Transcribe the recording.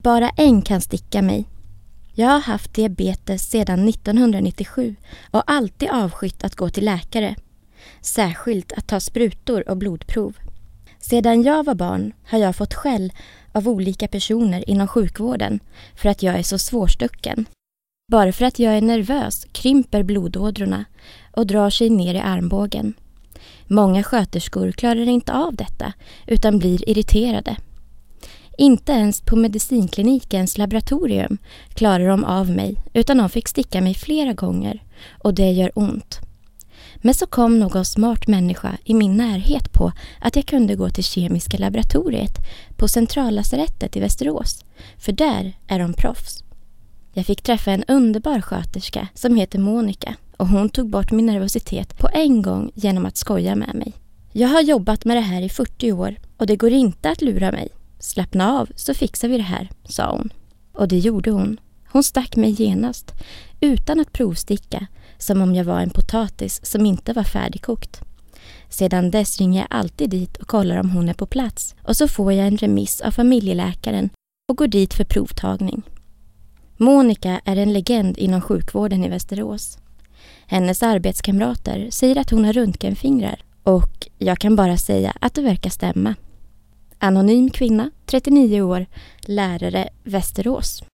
Bara en kan sticka mig. Jag har haft diabetes sedan 1997 och alltid avskytt att gå till läkare. Särskilt att ta sprutor och blodprov. Sedan jag var barn har jag fått skäll av olika personer inom sjukvården för att jag är så svårstucken. Bara för att jag är nervös krymper blodådrorna och drar sig ner i armbågen. Många sköterskor klarar inte av detta utan blir irriterade. Inte ens på medicinklinikens laboratorium klarar de av mig utan de fick sticka mig flera gånger och det gör ont. Men så kom någon smart människa i min närhet på att jag kunde gå till kemiska laboratoriet på centrallasarettet i Västerås, för där är de proffs. Jag fick träffa en underbar sköterska som heter Monica och hon tog bort min nervositet på en gång genom att skoja med mig. Jag har jobbat med det här i 40 år och det går inte att lura mig. Slappna av så fixar vi det här, sa hon. Och det gjorde hon. Hon stack mig genast, utan att provsticka, som om jag var en potatis som inte var färdigkokt. Sedan dess ringer jag alltid dit och kollar om hon är på plats. Och så får jag en remiss av familjeläkaren och går dit för provtagning. Monica är en legend inom sjukvården i Västerås. Hennes arbetskamrater säger att hon har röntgenfingrar och jag kan bara säga att det verkar stämma. Anonym kvinna, 39 år, lärare, Västerås.